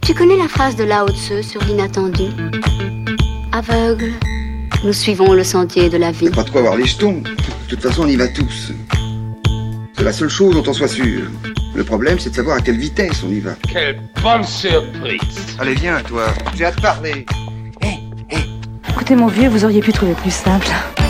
Tu connais la phrase de Lao Tzu sur l'inattendu? Aveugle, nous suivons le sentier de la vie. Pas de quoi avoir les jetons. De toute façon, on y va tous. C'est la seule chose dont on soit sûr. Le problème, c'est de savoir à quelle vitesse on y va. Quelle bonne surprise! Allez, viens, toi. J'ai hâte de parler. Écoutez, mon vieux, vous auriez pu trouver plus simple.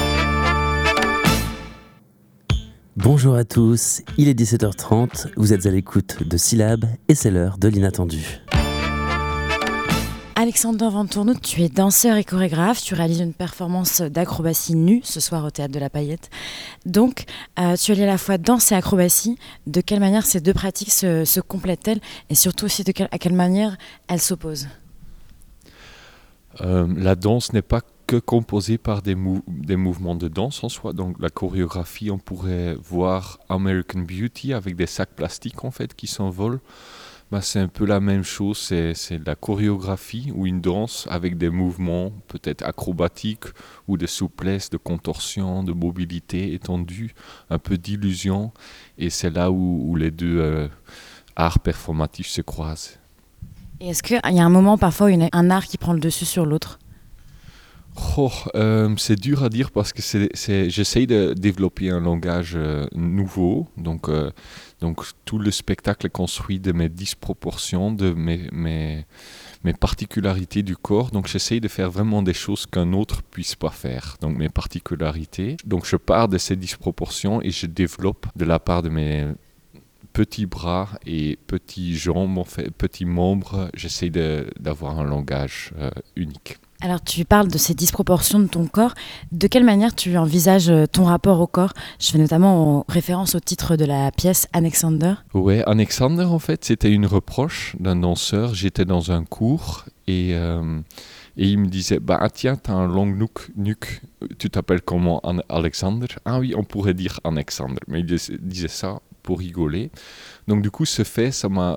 Bonjour à tous, il est 17h30, vous êtes à l'écoute de Syllab et c'est l'heure de l'inattendu. Alexandre Vantournou, tu es danseur et chorégraphe, tu réalises une performance d'acrobatie nue ce soir au Théâtre de la Paillette. Donc, tu allies à la fois danse et acrobatie. De quelle manière ces deux pratiques se complètent-elles et surtout aussi à quelle manière elles s'opposent? La danse n'est pas que composée par des mouvements de danse en soi. Donc la chorégraphie, on pourrait voir American Beauty avec des sacs plastiques en fait qui s'envolent. C'est un peu la même chose, c'est de la chorégraphie ou une danse avec des mouvements peut-être acrobatiques ou de souplesse, de contorsion, de mobilité étendue, un peu d'illusion. Et c'est là où les deux arts performatifs se croisent. Et est-ce qu'il y a un moment parfois où il y a un art qui prend le dessus sur l'autre? C'est dur à dire parce que j'essaye de développer un langage nouveau. Donc tout le spectacle est construit de mes disproportions, de mes particularités du corps. Donc j'essaye de faire vraiment des choses qu'un autre puisse pas faire. Donc mes particularités. Donc je pars de ces disproportions et je développe de la part de mes petits bras et petits jambes, en fait, petits membres. J'essaye d'avoir un langage unique. Alors tu parles de ces disproportions de ton corps. De quelle manière tu envisages ton rapport au corps? Je fais notamment référence au titre de la pièce Alexander. Ouais, Alexander en fait c'était une reproche d'un danseur. J'étais dans un cours et il me disait tiens t'as un long nuque, tu t'appelles comment Alexander? Ah oui, on pourrait dire Alexander, mais il disait ça pour rigoler. Donc du coup, ce fait, ça m'a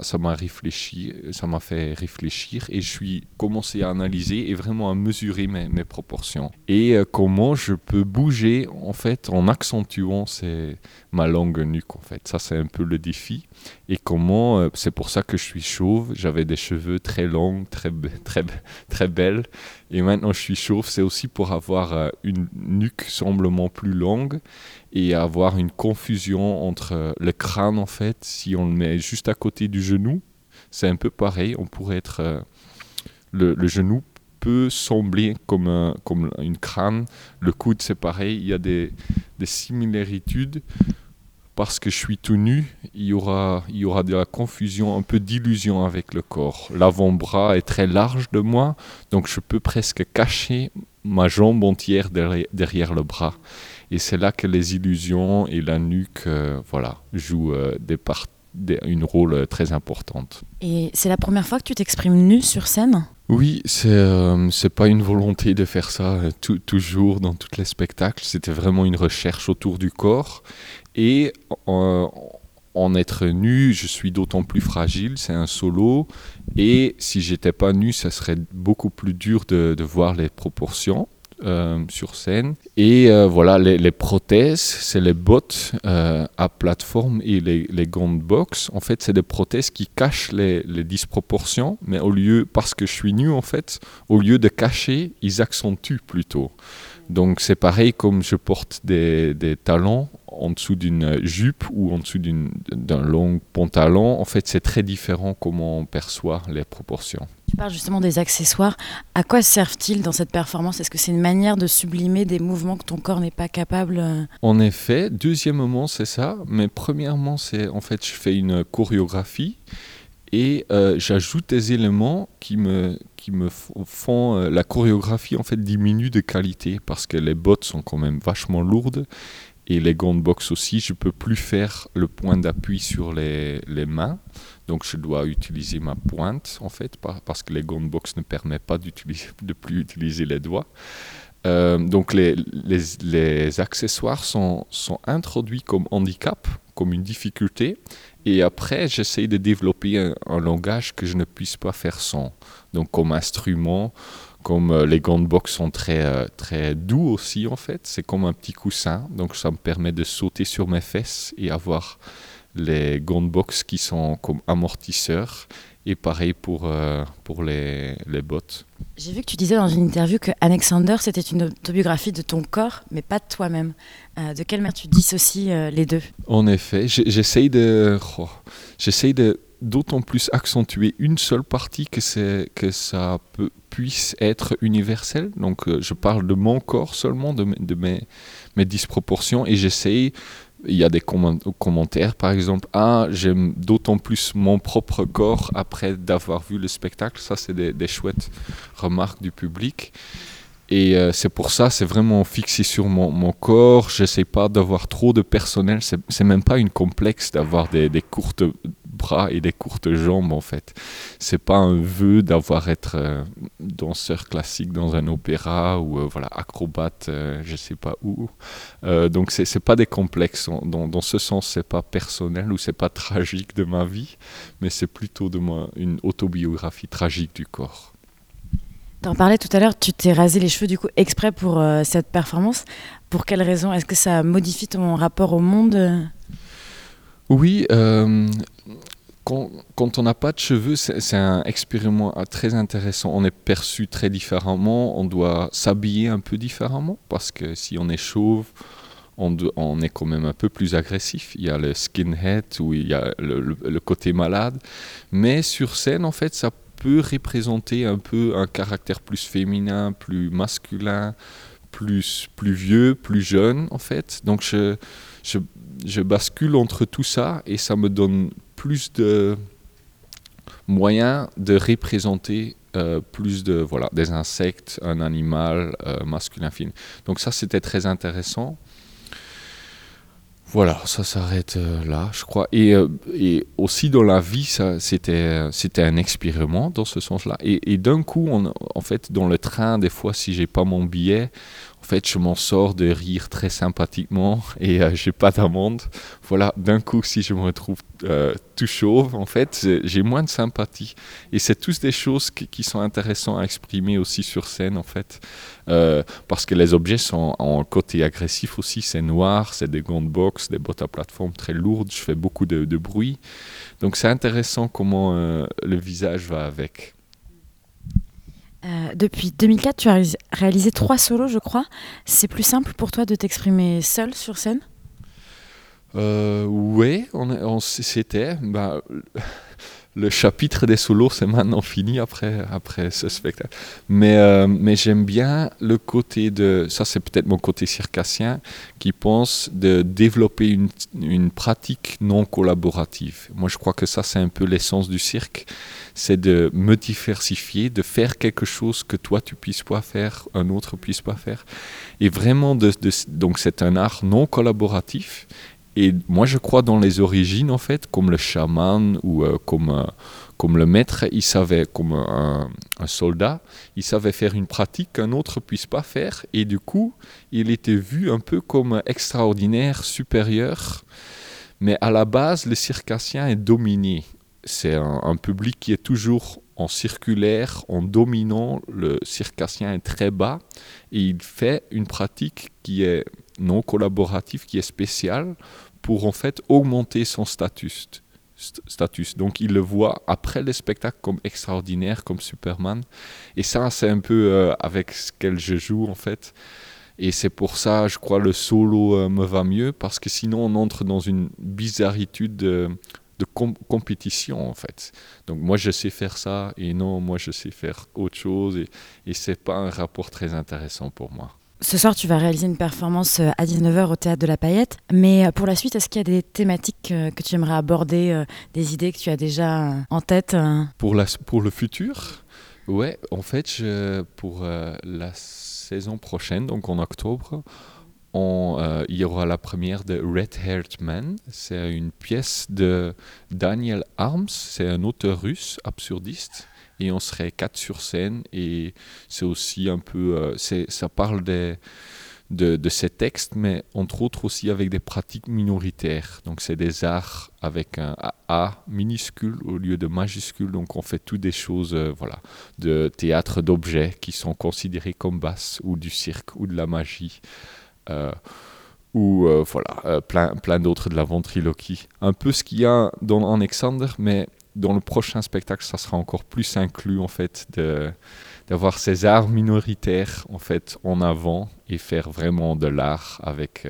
fait réfléchir et je suis commencé à analyser et vraiment à mesurer mes proportions. Et comment je peux bouger en fait en accentuant ma longue nuque en fait. Ça, c'est un peu le défi. Et comment, c'est pour ça que je suis chauve. J'avais des cheveux très longs, très belles. Et maintenant, je suis chauve. C'est aussi pour avoir une nuque semblement plus longue et avoir une confusion entre le crâne en fait. Si on le met juste à côté du genou, c'est un peu pareil. On pourrait être le genou peut sembler comme une crâne. Le coude, c'est pareil. Il y a des similitudes. Parce que je suis tout nu, il y aura de la confusion, un peu d'illusion avec le corps. L'avant-bras est très large de moi, donc je peux presque cacher ma jambe entière derrière le bras. Et c'est là que les illusions et la nuque jouent une rôle très importante. Et c'est la première fois que tu t'exprimes nu sur scène ? Oui, c'est pas une volonté de faire ça toujours dans tous les spectacles. C'était vraiment une recherche autour du corps. Et en être nu, je suis d'autant plus fragile, c'est un solo. Et si j'étais pas nu, ça serait beaucoup plus dur de voir les proportions sur scène. Et les prothèses, c'est les bottes à plateforme et les gants de boxe. En fait, c'est des prothèses qui cachent les disproportions, mais parce que je suis nu, en fait, au lieu de cacher, ils accentuent plutôt. Donc c'est pareil comme je porte des talons en dessous d'une jupe ou en dessous d'un long pantalon. En fait, c'est très différent comment on perçoit les proportions. Tu parles justement des accessoires. À quoi servent-ils dans cette performance? Est-ce que c'est une manière de sublimer des mouvements que ton corps n'est pas capable? En effet, deuxièmement, c'est ça. Mais premièrement, je fais une chorégraphie. Et j'ajoute des éléments qui me font la chorégraphie en fait diminue de qualité parce que les bottes sont quand même vachement lourdes et les gants de boxe aussi. Je peux plus faire le point d'appui sur les mains, donc je dois utiliser ma pointe en fait parce que les gants de boxe ne permettent pas de plus utiliser les doigts. Donc les accessoires sont introduits comme handicap, comme une difficulté. Et après, j'essaye de développer un langage que je ne puisse pas faire sans. Donc comme instrument, comme les gants de boxe sont très, très doux aussi en fait, c'est comme un petit coussin. Donc ça me permet de sauter sur mes fesses et avoir les gants de boxe qui sont comme amortisseurs Et pareil pour les bottes. J'ai vu que tu disais dans une interview que Alexander, c'était une autobiographie de ton corps, mais pas de toi-même. De quelle manière tu dissocies les deux ? En effet, j'essaye de d'autant plus accentuer une seule partie que ça puisse être universel. Donc je parle de mon corps seulement, de mes disproportions, et j'essaye. Il y a des commentaires, par exemple, j'aime d'autant plus mon propre corps après d'avoir vu le spectacle. Ça, c'est des chouettes remarques du public. Et c'est pour ça, c'est vraiment fixé sur mon corps. Je n'essaie pas d'avoir trop de personnel. C'est même pas une complexe d'avoir des courtes bras et des courtes jambes, en fait. C'est pas un vœu être danseur classique dans un opéra ou acrobate, je sais pas où. Donc c'est pas des complexes. Dans ce sens, c'est pas personnel ou c'est pas tragique de ma vie, mais c'est plutôt une autobiographie tragique du corps. T'en parlais tout à l'heure, tu t'es rasé les cheveux du coup exprès pour cette performance. Pour quelle raison ? Est-ce que ça modifie ton rapport au monde ? Oui, quand on n'a pas de cheveux, c'est un expériment très intéressant. On est perçu très différemment, on doit s'habiller un peu différemment, parce que si on est chauve, on est quand même un peu plus agressif. Il y a le skinhead, ou il y a le côté malade. Mais sur scène, en fait, ça peut représenter un peu un caractère plus féminin, plus masculin, plus vieux, plus jeune, en fait. Donc je bascule entre tout ça et ça me donne plus de moyens de représenter plus des insectes, un animal masculin, féminin. Donc ça, c'était très intéressant. Voilà, ça s'arrête là, je crois. Et aussi dans la vie, c'était un expériment dans ce sens-là. Et d'un coup, en fait, dans le train, des fois, si j'ai pas mon billet, en fait, je m'en sors de rire très sympathiquement et j'ai pas d'amende. Voilà, d'un coup, si je me retrouve tout chauve, en fait, j'ai moins de sympathie. Et c'est tous des choses qui sont intéressantes à exprimer aussi sur scène, en fait. Parce que les objets sont en côté agressif aussi. C'est noir, c'est des gants de boxe, des bottes à plateforme très lourdes. Je fais beaucoup de bruit. Donc c'est intéressant comment le visage va avec. Depuis 2004, tu as réalisé 3 solos, je crois. C'est plus simple pour toi de t'exprimer seul sur scène ? Oui, c'était... le chapitre des solos, c'est maintenant fini après ce spectacle. Mais j'aime bien le côté ça c'est peut-être mon côté circassien, qui pense de développer une pratique non collaborative. Moi, je crois que ça, c'est un peu l'essence du cirque. C'est de me diversifier, de faire quelque chose que toi, tu puisses pas faire, un autre puisse pas faire. Et vraiment, donc c'est un art non collaboratif. Et moi, je crois dans les origines, en fait, comme le chaman ou comme le maître, il savait, comme un soldat, il savait faire une pratique qu'un autre ne puisse pas faire. Et du coup, il était vu un peu comme extraordinaire, supérieur. Mais à la base, le circassien est dominé. C'est un public qui est toujours en circulaire, en dominant. Le circassien est très bas et il fait une pratique qui est non collaborative, qui est spéciale, pour en fait augmenter son status. Donc il le voit après le spectacle comme extraordinaire, comme Superman. Et ça, c'est un peu avec ce que je joue en fait. Et c'est pour ça, je crois, le solo me va mieux, parce que sinon on entre dans une bizarritude de compétition en fait. Donc moi je sais faire ça, et non, moi je sais faire autre chose, et c'est pas un rapport très intéressant pour moi. Ce soir, tu vas réaliser une performance à 19h au Théâtre de la Paillette. Mais pour la suite, est-ce qu'il y a des thématiques que tu aimerais aborder, des idées que tu as déjà en tête Pour le futur, ouais, en fait, pour la saison prochaine, donc en octobre, il y aura la première de Red Haired Man. C'est une pièce de Daniel Arms, c'est un auteur russe, absurdiste. Et on serait 4 sur scène, et c'est aussi un peu... ça parle de ces textes, mais entre autres aussi avec des pratiques minoritaires. Donc c'est des arts avec un A minuscule au lieu de majuscule. Donc on fait toutes des choses de théâtre d'objets qui sont considérés comme basses, ou du cirque, ou de la magie. Plein d'autres, de la ventriloquie. Un peu ce qu'il y a dans Alexander, mais dans le prochain spectacle, ça sera encore plus inclus en fait d'avoir ces arts minoritaires en fait en avant et faire vraiment de l'art avec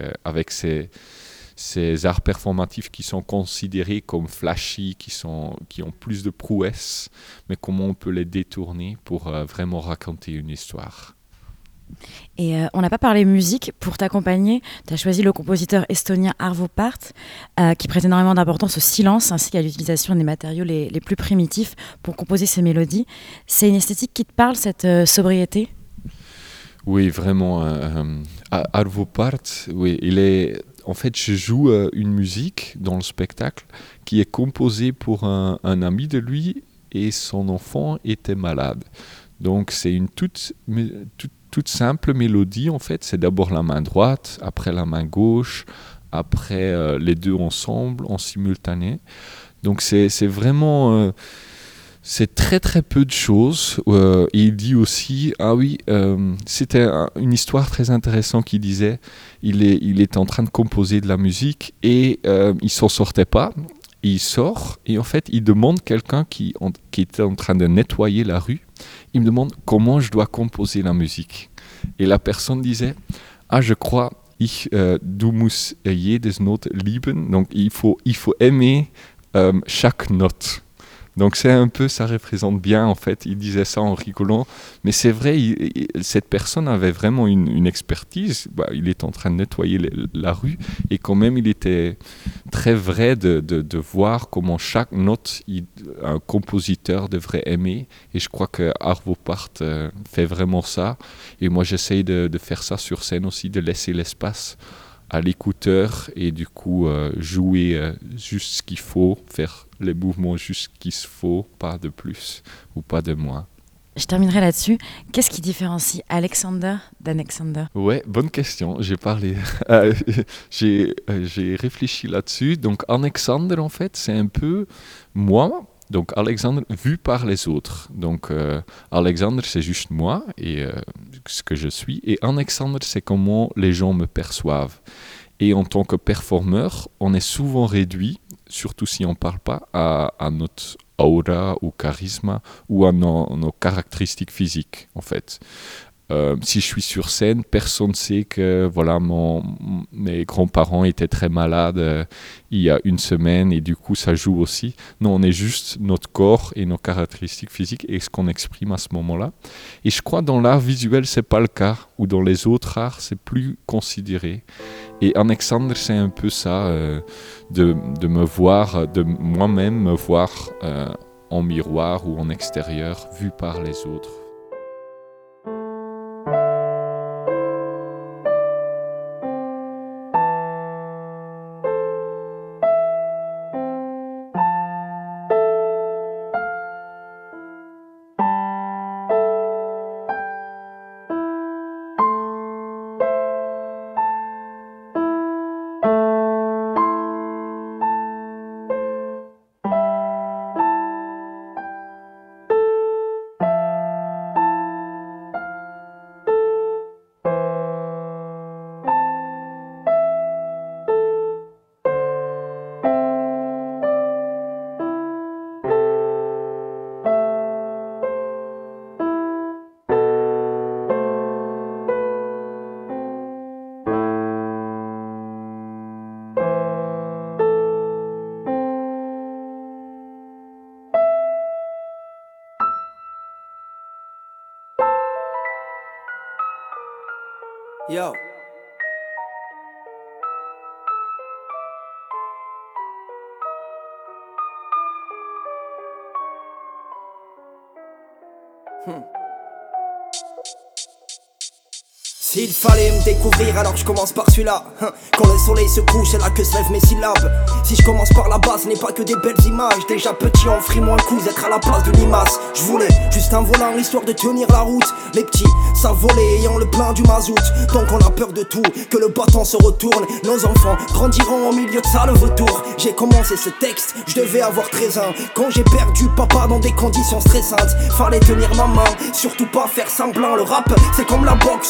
ces arts performatifs qui sont considérés comme flashy, qui ont plus de prouesses, mais comment on peut les détourner pour vraiment raconter une histoire. Et on n'a pas parlé musique. Pour t'accompagner, tu as choisi le compositeur estonien Arvo Pärt, qui prête énormément d'importance au silence ainsi qu'à l'utilisation des matériaux les plus primitifs pour composer ses mélodies. C'est une esthétique qui te parle, cette sobriété ? Oui, vraiment. Arvo Pärt, oui, en fait, je joue une musique dans le spectacle qui est composée pour un ami de lui et son enfant était malade. Donc c'est une toute simple mélodie en fait. C'est d'abord la main droite, après la main gauche, après les deux ensemble, en simultané. Donc c'est vraiment... c'est très très peu de choses. Et il dit aussi, c'était une histoire très intéressante qu'il disait, il est en train de composer de la musique et il s'en sortait pas. Il sort et en fait il demande quelqu'un qui était en train de nettoyer la rue, il me demande comment je dois composer la musique. Et la personne disait, je crois, du musst jedes Note lieben, donc il faut aimer chaque note. Donc c'est un peu, ça représente bien en fait, il disait ça en rigolant, mais c'est vrai, cette personne avait vraiment une expertise, il est en train de nettoyer la rue et quand même il était très vrai de voir comment chaque note un compositeur devrait aimer et je crois que Arvo Pärt fait vraiment ça et moi j'essaye de faire ça sur scène aussi, de laisser l'espace à l'écouteur et du coup jouer juste ce qu'il faut, faire les mouvements juste qu'il faut, pas de plus ou pas de moins. Je terminerai là-dessus. Qu'est-ce qui différencie Alexander d'Alexander ? Ouais, bonne question. J'ai réfléchi là-dessus. Donc Alexander en fait, c'est un peu moi. Donc Alexander vu par les autres. Donc Alexander c'est juste moi et ce que je suis. Et Alexander c'est comment les gens me perçoivent. Et en tant que performeur, on est souvent réduit, surtout si on ne parle pas, à notre aura ou charisme ou à nos caractéristiques physiques en fait. Si je suis sur scène, personne ne sait que mes grands-parents étaient très malades il y a une semaine et du coup ça joue aussi. Non, on est juste notre corps et nos caractéristiques physiques et ce qu'on exprime à ce moment-là. Et je crois dans l'art visuel, c'est pas le cas, ou dans les autres arts, c'est plus considéré. Et Alexander, c'est un peu ça, de me voir, de moi-même me voir en miroir ou en extérieur, vu par les autres. Yo. S'il fallait me découvrir, alors je commence par celui-là. Quand le soleil se couche, c'est là que se lèvent mes syllabes. Si je commence par la base, ce n'est pas que des belles images. Déjà petit, on frit moins coups, être à la place de limace. Je voulais juste un volant, l'histoire de tenir la route. Les petits savent voler, ayant le plein du mazout. Donc on a peur de tout, que le bâton se retourne. Nos enfants grandiront au milieu de ça, le vautour. J'ai commencé ce texte, je devais avoir 13 ans. Quand j'ai perdu papa dans des conditions stressantes, fallait tenir ma main, surtout pas faire semblant. Le rap, c'est comme la boxe, sauf que je m'en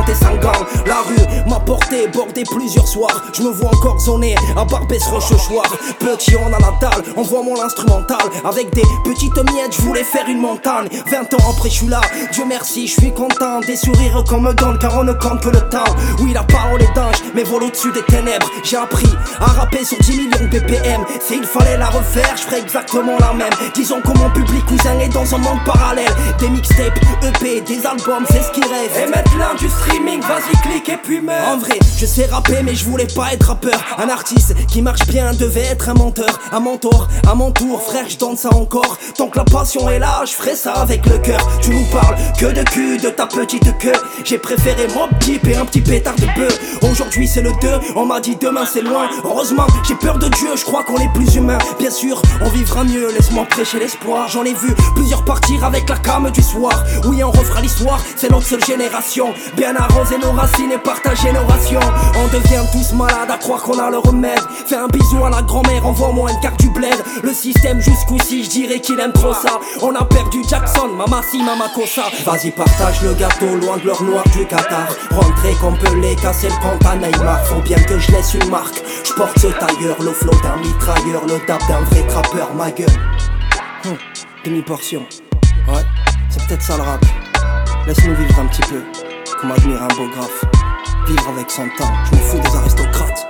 fréquenté Saint-Gang. La rue m'a porté, bordé plusieurs soirs. Je me vois encore zoner à Barbès-Rochechouart. Petit on a la dalle, envoie mon instrumental. Avec des petites miettes, je voulais faire une montagne. 20 ans après je suis là, Dieu merci, je suis content. Des sourires qu'on me donne car on ne compte que le temps. Oui la parole est dingue, mais vole au-dessus des ténèbres. J'ai appris à rapper sur 10 millions de BPM. S'il fallait la refaire, je ferais exactement la même. Disons que mon public cousin est dans un monde parallèle. Des mixtapes, EP, des albums, c'est ce qui rêve. Et maintenant du streaming, vas-y clique et puis meurs. En vrai, je sais rapper mais je voulais pas être rappeur. Un artiste qui marche bien devait être un menteur. À mon tour, frère, je donne ça encore. Tant que la passion est là, je ferai ça avec le cœur. Tu nous parles que de cul, de ta petite queue. J'ai préféré Mobb Deep et un petit pétard de bœuf. Aujourd'hui c'est le 2, on m'a dit demain c'est loin. Heureusement, j'ai peur de Dieu, je crois qu'on est plus humain. Bien sûr, on vivra mieux, laisse-moi prêcher l'espoir. J'en ai vu plusieurs partir avec la came du soir. Oui, on refera l'histoire, c'est notre seule génération. Bien arroser nos racines et partager nos rations. On devient tous malades à croire qu'on a le remède. Fais un bisou à la grand-mère, envoie-moi une carte du bled. Le système jusqu'ici, je dirais qu'il aime trop ça. On a perdu Jackson, mama si, mama cosa. Vas-y, partage le gâteau, loin de l'heure noire du Qatar. Rentrer qu'on peut les casser le compte à Neymar. Faut bien que je laisse une marque. Je porte ce tailleur, le flow d'un mitrailleur, le tap d'un vrai trappeur, ma gueule. Demi-portion. Ouais, c'est peut-être ça le rap. Laisse-nous vivre un petit peu, comme admire un beau graphe. Vivre avec son temps, je me fous des aristocrates.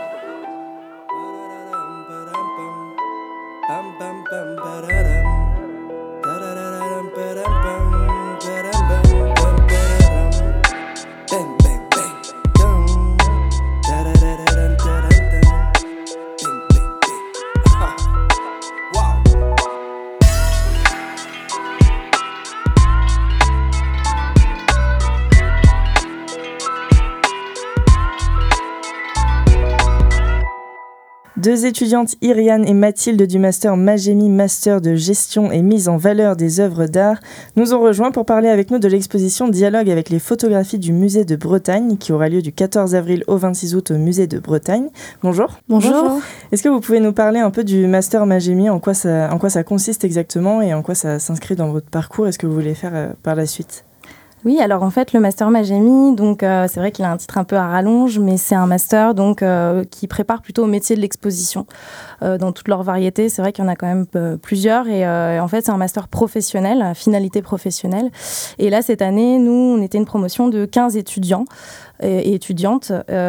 Deux étudiantes, Iriane et Mathilde du master Magémie, master de gestion et mise en valeur des œuvres d'art, nous ont rejoints pour parler avec nous de l'exposition Dialogue avec les photographies du musée de Bretagne qui aura lieu du 14 avril au 26 août au musée de Bretagne. Bonjour. Bonjour. Est-ce que vous pouvez nous parler un peu du master Magémie, en quoi ça consiste exactement et en quoi ça s'inscrit dans votre parcours? Est-ce que vous voulez faire par la suite? Oui, alors en fait, le master Magémie, donc c'est vrai qu'il a un titre un peu à rallonge, mais c'est un master donc qui prépare plutôt au métier de l'exposition dans toutes leurs variétés. C'est vrai qu'il y en a quand même plusieurs et en fait, c'est un master professionnel, à finalité professionnelle. Et là, cette année, nous, on était une promotion de 15 étudiants et étudiantes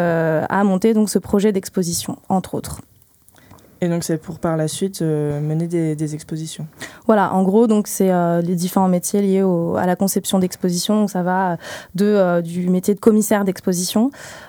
à monter donc ce projet d'exposition, entre autres. Et donc c'est pour par la suite mener des expositions. Voilà, en gros, donc c'est les différents métiers liés à la conception d'exposition. Donc ça va du métier de commissaire d'exposition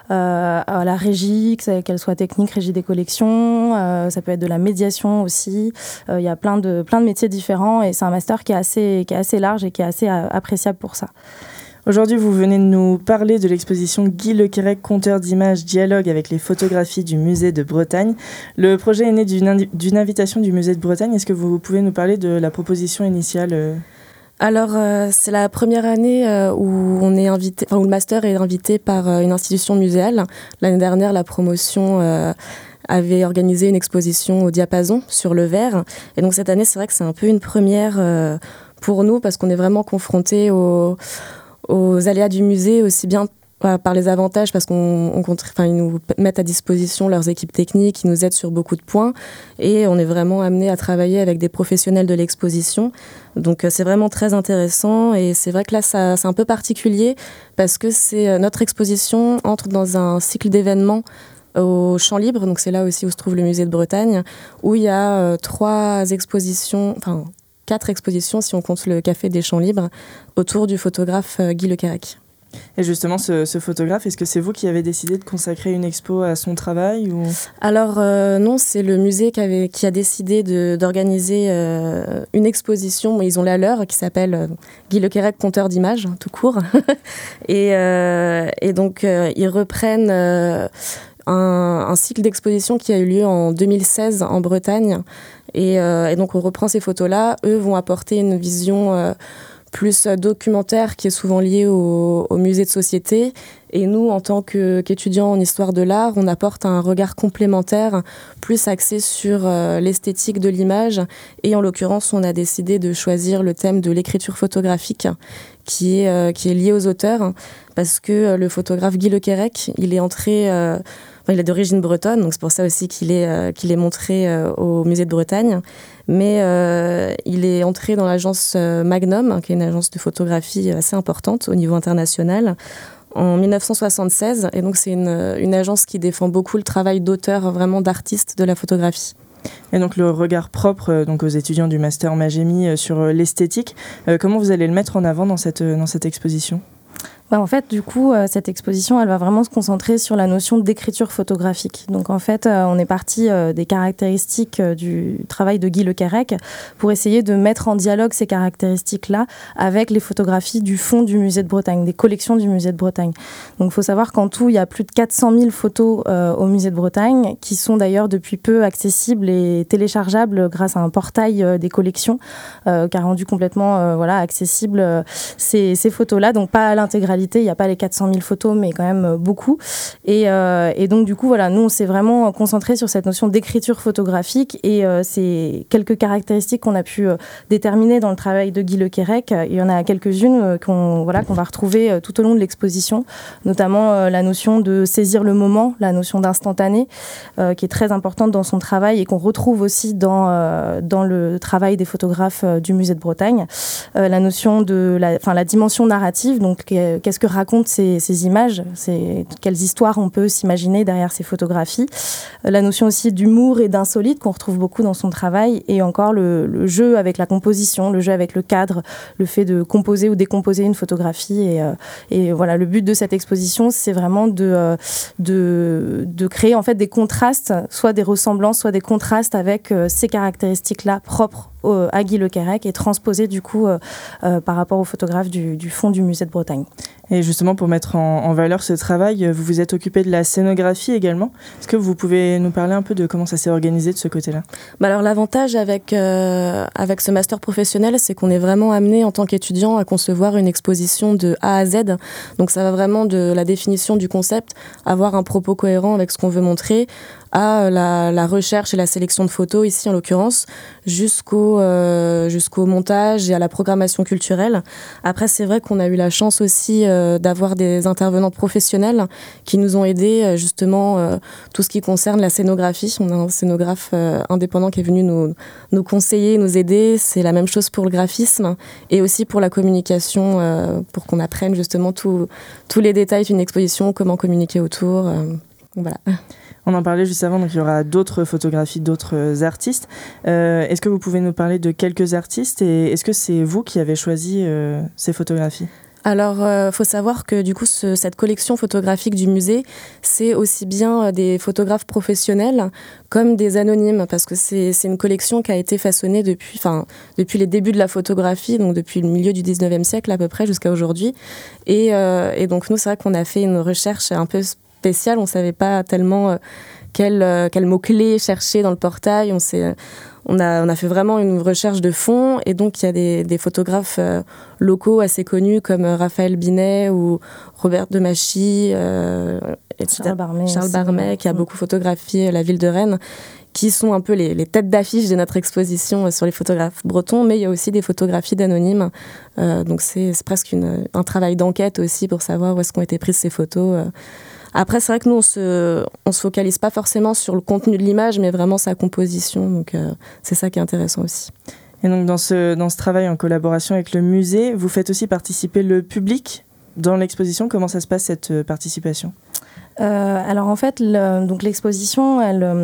à la régie, qu'elle soit technique, régie des collections. Ça peut être de la médiation aussi. Il y a plein de métiers différents et c'est un master qui est assez large et qui est assez appréciable pour ça. Aujourd'hui, vous venez de nous parler de l'exposition Guy Lequerec, conteur d'images, dialogue avec les photographies du musée de Bretagne. Le projet est né d'une invitation du musée de Bretagne. Est-ce que vous pouvez nous parler de la proposition initiale Alors, c'est la première année où on est invité, où le master est invité par une institution muséale. L'année dernière, la promotion avait organisé une exposition au Diapason sur le verre. Et donc cette année, c'est vrai que c'est un peu une première pour nous parce qu'on est vraiment confrontés aux aléas du musée, aussi bien par les avantages, parce qu'ils nous mettent à disposition leurs équipes techniques, ils nous aident sur beaucoup de points, et on est vraiment amené à travailler avec des professionnels de l'exposition. Donc c'est vraiment très intéressant, et c'est vrai que là, c'est un peu particulier, parce que notre exposition entre dans un cycle d'événements au Champ Libre, donc c'est là aussi où se trouve le musée de Bretagne, où il y a 4 expositions si on compte le Café des Champs Libres, autour du photographe Guy Lequerec. Et justement, ce photographe, est-ce que c'est vous qui avez décidé de consacrer une expo à son travail ou... Alors non, c'est le musée qui a décidé d'organiser une exposition, ils ont la leur, qui s'appelle Guy Lequerec, conteur d'images, tout court. et donc, ils reprennent... un cycle d'exposition qui a eu lieu en 2016 en Bretagne. Et donc, on reprend ces photos-là. Eux vont apporter une vision plus documentaire qui est souvent lié au musée de société. Et nous, en tant qu'étudiants en histoire de l'art, on apporte un regard complémentaire, plus axé sur l'esthétique de l'image. Et en l'occurrence, on a décidé de choisir le thème de l'écriture photographique, qui est lié aux auteurs, parce que le photographe Guy Lequerec, il est entré... il est d'origine bretonne, donc c'est pour ça aussi qu'il est montré au musée de Bretagne. Mais il est entré dans l'agence Magnum, qui est une agence de photographie assez importante au niveau international, en 1976. Et donc c'est une agence qui défend beaucoup le travail d'auteur, vraiment d'artiste de la photographie. Et donc le regard propre donc aux étudiants du master Magémy sur l'esthétique, comment vous allez le mettre en avant dans cette exposition ? En fait, du coup, cette exposition, elle va vraiment se concentrer sur la notion d'écriture photographique. Donc, en fait, on est parti des caractéristiques du travail de Guy Lequerec pour essayer de mettre en dialogue ces caractéristiques-là avec les photographies du fond du musée de Bretagne, des collections du musée de Bretagne. Donc, il faut savoir qu'en tout, il y a plus de 400 000 photos au musée de Bretagne, qui sont d'ailleurs depuis peu accessibles et téléchargeables grâce à un portail des collections qui a rendu complètement accessibles ces photos-là. Donc, pas à l'intégralité. Il n'y a pas les 400 000 photos, mais quand même beaucoup. Et donc, du coup, voilà, nous, on s'est vraiment concentré sur cette notion d'écriture photographique et c'est quelques caractéristiques qu'on a pu déterminer dans le travail de Guy Lequerec. Il y en a quelques-unes qu'on va retrouver tout au long de l'exposition, notamment la notion de saisir le moment, la notion d'instantané, qui est très importante dans son travail et qu'on retrouve aussi dans le travail des photographes du musée de Bretagne. La notion de la dimension narrative, donc qu'est-ce que racontent ces images, quelles histoires on peut s'imaginer derrière ces photographies. La notion aussi d'humour et d'insolite qu'on retrouve beaucoup dans son travail, et encore le jeu avec la composition, le jeu avec le cadre, le fait de composer ou décomposer une photographie. Et voilà, le but de cette exposition, c'est vraiment de créer en fait des contrastes, soit des ressemblances, soit des contrastes avec ces caractéristiques-là propres à Guy Lequerec et transposées du coup par rapport aux photographes du fond du musée de Bretagne. Et justement, pour mettre en valeur ce travail, vous vous êtes occupé de la scénographie également. Est-ce que vous pouvez nous parler un peu de comment ça s'est organisé de ce côté-là ? Alors l'avantage avec ce master professionnel, c'est qu'on est vraiment amené en tant qu'étudiant à concevoir une exposition de A à Z. Donc ça va vraiment de la définition du concept, avoir un propos cohérent avec ce qu'on veut montrer, à la recherche et la sélection de photos, ici en l'occurrence, jusqu'au montage et à la programmation culturelle. Après, c'est vrai qu'on a eu la chance aussi d'avoir des intervenants professionnels qui nous ont aidés justement tout ce qui concerne la scénographie. On a un scénographe indépendant qui est venu nous conseiller, nous aider. C'est la même chose pour le graphisme et aussi pour la communication, pour qu'on apprenne justement tous les détails d'une exposition, comment communiquer autour. Voilà. On en parlait juste avant, donc il y aura d'autres photographies, d'autres artistes. Est-ce que vous pouvez nous parler de quelques artistes et est-ce que c'est vous qui avez choisi ces photographies ? Alors, faut savoir que du coup, cette collection photographique du musée, c'est aussi bien des photographes professionnels comme des anonymes, parce que c'est une collection qui a été façonnée depuis les débuts de la photographie, donc depuis le milieu du 19e siècle à peu près jusqu'à aujourd'hui. Et donc nous, c'est vrai qu'on a fait une recherche un peu spéciale. On ne savait pas tellement quel mot-clé chercher dans le portail. On a fait vraiment une recherche de fond, et donc il y a des photographes locaux assez connus comme Raphaël Binet ou Robert Demachy, Charles Barmet qui a beaucoup photographié la ville de Rennes, qui sont un peu les têtes d'affiche de notre exposition sur les photographes bretons, mais il y a aussi des photographies d'anonymes. Donc c'est presque un travail d'enquête aussi pour savoir où est-ce qu'ont été prises ces photos. Après, c'est vrai que nous, on se focalise pas forcément sur le contenu de l'image, mais vraiment sa composition. Donc, c'est ça qui est intéressant aussi. Et donc, dans ce travail en collaboration avec le musée, vous faites aussi participer le public dans l'exposition. Comment ça se passe, cette participation ? Alors, en fait, l'exposition,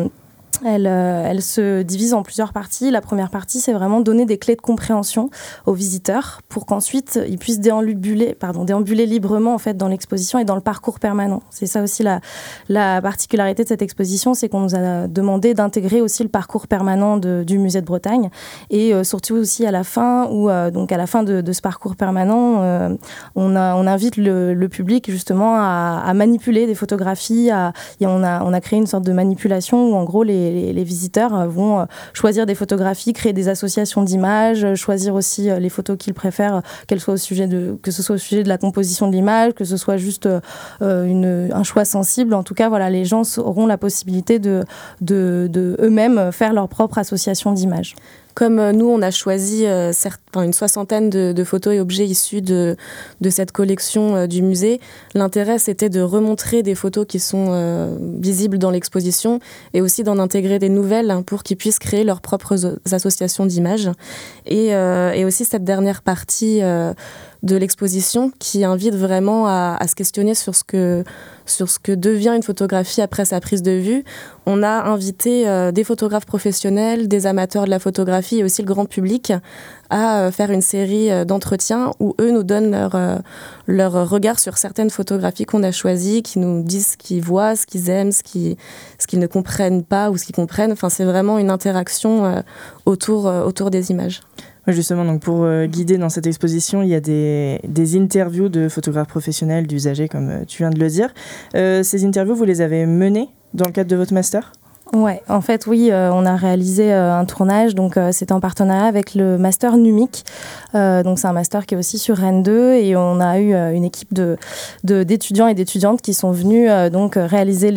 elle se divise en plusieurs parties. La première partie, c'est vraiment donner des clés de compréhension aux visiteurs pour qu'ensuite ils puissent déambuler librement en fait dans l'exposition et dans le parcours permanent. C'est ça aussi la particularité de cette exposition, c'est qu'on nous a demandé d'intégrer aussi le parcours permanent du musée de Bretagne, et surtout aussi à la fin donc à la fin de ce parcours permanent, on invite le public justement à manipuler des photographies, et on a créé une sorte de manipulation où en gros les les visiteurs vont choisir des photographies, créer des associations d'images, choisir aussi les photos qu'ils préfèrent, que ce soit au sujet de la composition de l'image, que ce soit juste un choix sensible. En tout cas, voilà, les gens auront la possibilité de eux-mêmes faire leur propre association d'images. Comme nous, on a choisi une 60aine de photos et objets issus de cette collection du musée, l'intérêt, c'était de remontrer des photos qui sont visibles dans l'exposition et aussi d'en intégrer des nouvelles pour qu'ils puissent créer leurs propres associations d'images. Et aussi cette dernière partie de l'exposition qui invite vraiment à se questionner sur ce que devient une photographie après sa prise de vue. On a invité des photographes professionnels, des amateurs de la photographie et aussi le grand public à faire une série d'entretiens où eux nous donnent leur regard sur certaines photographies qu'on a choisies, qui nous disent ce qu'ils voient, ce qu'ils aiment, ce qu'ils ne comprennent pas ou ce qu'ils comprennent. Enfin, c'est vraiment une interaction autour des images. Justement, donc pour guider dans cette exposition, il y a des interviews de photographes professionnels, d'usagers, comme tu viens de le dire. Ces interviews, vous les avez menées dans le cadre de votre master ? Ouais, en fait, oui, on a réalisé un tournage, donc c'était en partenariat avec le master NUMIC. Donc c'est un master qui est aussi sur Rennes 2 et on a eu une équipe d'étudiants et d'étudiantes qui sont venus donc réaliser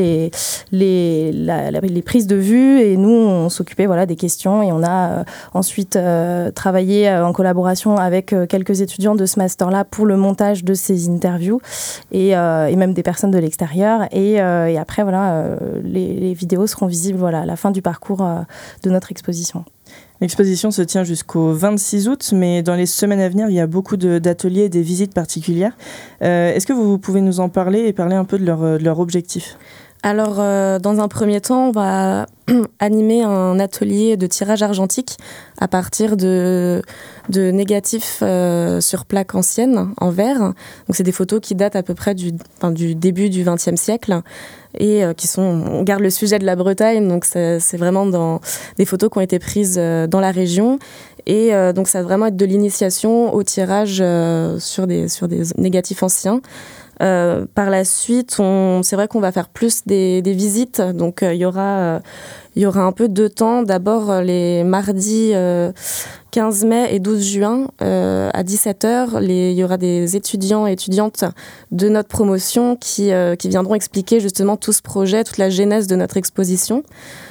les prises de vue et nous on s'occupait des questions et on a ensuite travaillé en collaboration avec quelques étudiants de ce master-là pour le montage de ces interviews et même des personnes de l'extérieur et après les vidéos seront visibles à la fin du parcours de notre exposition. L'exposition se tient jusqu'au 26 août, mais dans les semaines à venir, il y a beaucoup d'ateliers et des visites particulières. Est-ce que vous pouvez nous en parler et parler un peu de leur objectif ? Alors, dans un premier temps, on va animer un atelier de tirage argentique à partir de négatifs sur plaques anciennes en verre. Donc, c'est des photos qui datent à peu près du début du XXe siècle et on garde le sujet de la Bretagne, donc c'est vraiment dans des photos qui ont été prises dans la région. Et donc, ça va vraiment être de l'initiation au tirage sur des négatifs anciens. Par la suite, c'est vrai qu'on va faire plus des visites. Donc, il y aura un peu de temps. D'abord, les mardis 15 mai et 12 juin à 17h, il y aura des étudiants et étudiantes de notre promotion qui viendront expliquer justement tout ce projet, toute la genèse de notre exposition.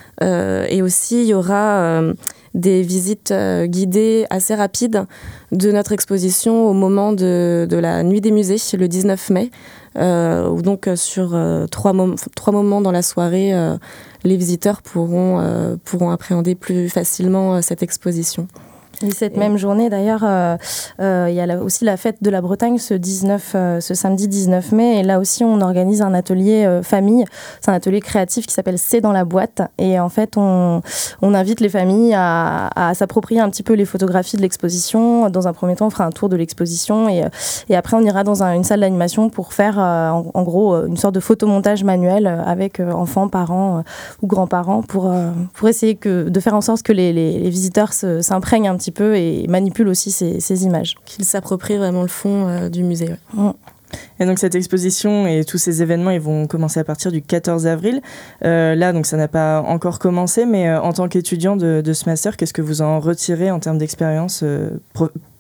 Et aussi, il y aura des visites guidées assez rapides de notre exposition au moment de la Nuit des musées, le 19 mai, où donc sur trois moments dans la soirée, les visiteurs pourront appréhender plus facilement cette exposition. Et cette même journée, d'ailleurs, il y a aussi la fête de la Bretagne ce samedi 19 mai. Et là aussi, on organise un atelier famille. C'est un atelier créatif qui s'appelle C'est dans la boîte. Et en fait, on invite les familles à s'approprier un petit peu les photographies de l'exposition. Dans un premier temps, on fera un tour de l'exposition. Et après, on ira dans une salle d'animation pour faire, en gros, une sorte de photomontage manuel avec enfants, parents ou grands-parents pour essayer de faire en sorte que les visiteurs s'imprègnent un petit peu et manipule aussi ces images. Qu'ils s'approprient vraiment le fond du musée. Ouais. Et donc cette exposition et tous ces événements, ils vont commencer à partir du 14 avril. Là, donc ça n'a pas encore commencé, mais en tant qu'étudiant de ce master, qu'est-ce que vous en retirez en termes d'expérience pré-professionnelle ?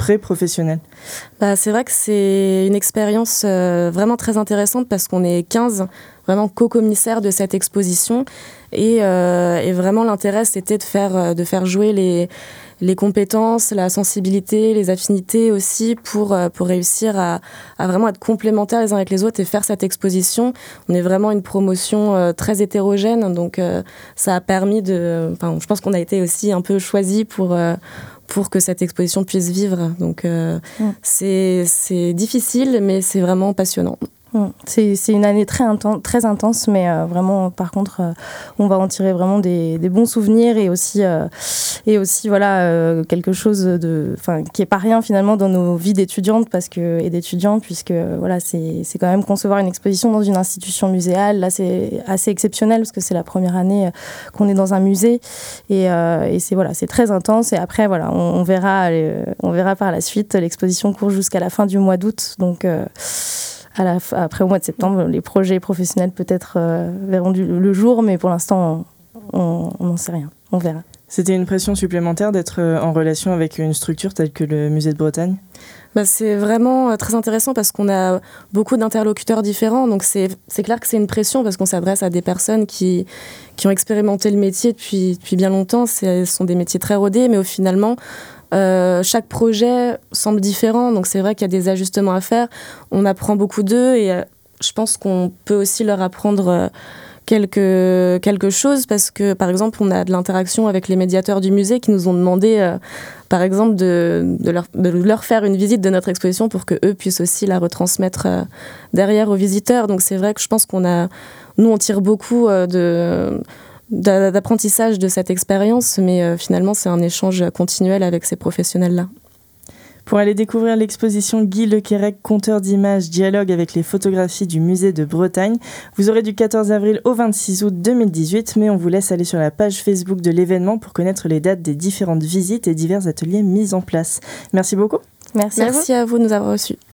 C'est vrai que c'est une expérience vraiment très intéressante parce qu'on est 15 vraiment co-commissaires de cette exposition et vraiment l'intérêt c'était de faire jouer les compétences, la sensibilité, les affinités aussi pour réussir à vraiment être complémentaires les uns avec les autres et faire cette exposition. On est vraiment une promotion très hétérogène, donc ça a permis je pense qu'on a été aussi un peu choisis pour que cette exposition puisse vivre. Donc c'est difficile, mais c'est vraiment passionnant. C'est une année très intense, mais vraiment, par contre, on va en tirer vraiment des bons souvenirs et aussi quelque chose qui est pas rien finalement dans nos vies d'étudiantes et d'étudiants, puisque voilà, c'est quand même concevoir une exposition dans une institution muséale. Là, c'est assez exceptionnel parce que c'est la première année qu'on est dans un musée et c'est très intense. Et après, voilà, on verra par la suite. L'exposition court jusqu'à la fin du mois d'août, donc. Après, au mois de septembre, les projets professionnels peut-être verront le jour, mais pour l'instant, on n'en sait rien, on verra. C'était une pression supplémentaire d'être en relation avec une structure telle que le Musée de Bretagne ? C'est vraiment très intéressant parce qu'on a beaucoup d'interlocuteurs différents. Donc c'est clair que c'est une pression parce qu'on s'adresse à des personnes qui ont expérimenté le métier depuis bien longtemps. Ce sont des métiers très rodés, mais finalement, chaque projet semble différent. Donc c'est vrai qu'il y a des ajustements à faire. On apprend beaucoup d'eux et je pense qu'on peut aussi leur apprendre quelque chose parce que, par exemple, on a de l'interaction avec les médiateurs du musée qui nous ont demandé, par exemple, de leur faire une visite de notre exposition pour qu'eux puissent aussi la retransmettre derrière aux visiteurs. Donc c'est vrai que je pense nous, on tire beaucoup d'apprentissage de cette expérience, mais finalement, c'est un échange continuel avec ces professionnels-là. Pour aller découvrir l'exposition Guy Lequérec, conteur d'images, dialogue avec les photographies du Musée de Bretagne, vous aurez du 14 avril au 26 août 2018, mais on vous laisse aller sur la page Facebook de l'événement pour connaître les dates des différentes visites et divers ateliers mis en place. Merci beaucoup. Merci à vous de nous avoir reçus.